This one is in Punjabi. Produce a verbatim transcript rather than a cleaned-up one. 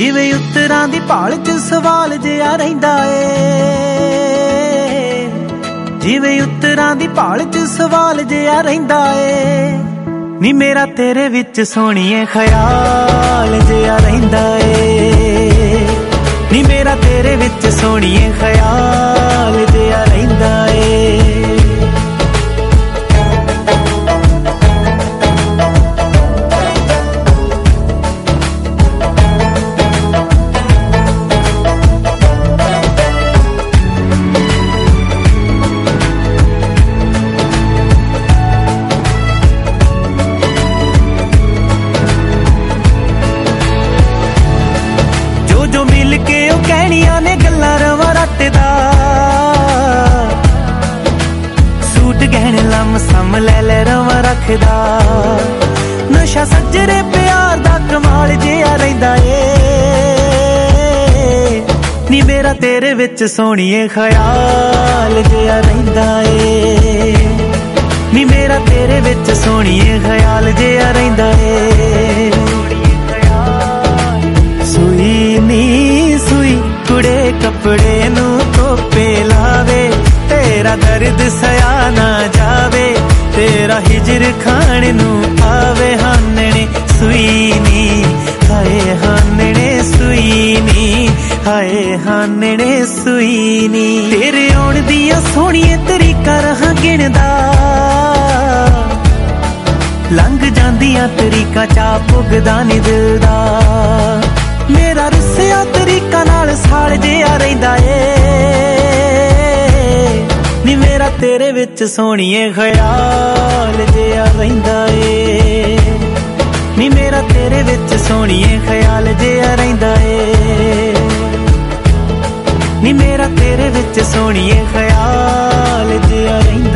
ਜਿਵੇਂ ਉੱਤਰਾਂ ਦੀ ਭਾਲ ਚ ਸਵਾਲ ਜਿਹਾ ਰਹਿੰਦਾ ਏ, ਜਿਵੇਂ ਉੱਤਰਾਂ ਦੀ ਭਾਲ ਚ ਸਵਾਲ ਜਿਹਾ ਰਹਿੰਦਾ ਏ। ਨੀ ਮੇਰਾ ਤੇਰੇ ਵਿੱਚ ਸੋਹਣੀਏ ਖਿਆਲ ਜਿਹਾ ਰਹਿੰਦਾ ਏ, ਨੀ ਮੇਰਾ ਤੇਰੇ ਵਿੱਚ ਸੋਹਣੀਏ ਖਿਆਲ ਜਿਹਾ ਰਹਿੰਦਾ ਏ। ਕਹਿਣੀਆਂ ਨੇ ਗੱਲਾਂ ਰਵਾਂ ਰੱਟਦਾ, ਸੂਟ ਗਹਿਣੇ ਲੰਮ ਸਮ ਲੈ ਲੈ ਰਵਾਂ ਰੱਖਦਾ। ਨਸ਼ਾ ਸੱਜਰੇ ਪਿਆਰ ਦਾ ਕਮਾਲ ਜਿਹਾ ਰਹਿੰਦਾ ਏ, ਨੀ ਮੇਰਾ ਤੇਰੇ ਵਿੱਚ ਸੋਹਣੀਏ ਖਿਆਲ ਜਿਹਾ ਰਹਿੰਦਾ ਏ, ਨੀ ਮੇਰਾ ਤੇਰੇ ਵਿੱਚ ਸੋਹਣੀਏ ਖਿਆਲ ਜਿਹਾ ਰਹਿੰਦਾ ਏ। ਸੂਈ ਨੀ ਸੂਈ ਕੁੜੇ ਕੱਪੜੇ ਨੂੰ ਧੋਪੇ ਲਾਵੇ, ਤੇਰਾ ਦਰਦ ਸਿਆ ਨਾ ਜਾਵੇ, ਤੇਰਾ ਹਿਜਰ ਖਾਣ ਨੂੰ ਆਵੇ। ਹਾਨਣੇ ਸੂਈ ਨੀ ਹਾਏ ਹਾਨਣੇ ਸੂਈ ਨੀ ਹਾਏ ਹਾਨਣੇ ਸੂਈ ਨੀ। ਤੇਰੇ ਆਉਣ ਦੀਆਂ ਸੋਹਣੀਏ ਤਰੀਕਾਂ ਰਹਾਂ ਗਿਣਦਾ, ਲੰਘ ਜਾਂਦੀਆਂ ਤਰੀਕਾਂ ਚਾ ਪੁੱਗਦਾ ਨੀ ਦਿਲ ਦਾ। ਮੇਰਾ ਰੁੱਸਿਆ ਤਰੀਕਾ ਨਾਲ ਸਾੜ ਜਿਹਾ ਰਹਿੰਦਾ ਏ, ਨੀ ਮੇਰਾ ਤੇਰੇ ਵਿੱਚ ਸੋਹਣੀਏ ਖਿਆਲ ਜਿਹਾ ਰਹਿੰਦਾ ਏ, ਨੀ ਮੇਰਾ ਤੇਰੇ ਵਿੱਚ ਸੋਹਣੀਏ ਖਿਆਲ ਜਿਹਾ ਰਹਿੰਦਾ ਏ, ਨੀ ਮੇਰਾ ਤੇਰੇ ਵਿੱਚ ਸੋਹਣੀਏ ਖਿਆਲ ਜਿਹਾ ਰਹਿੰਦਾ।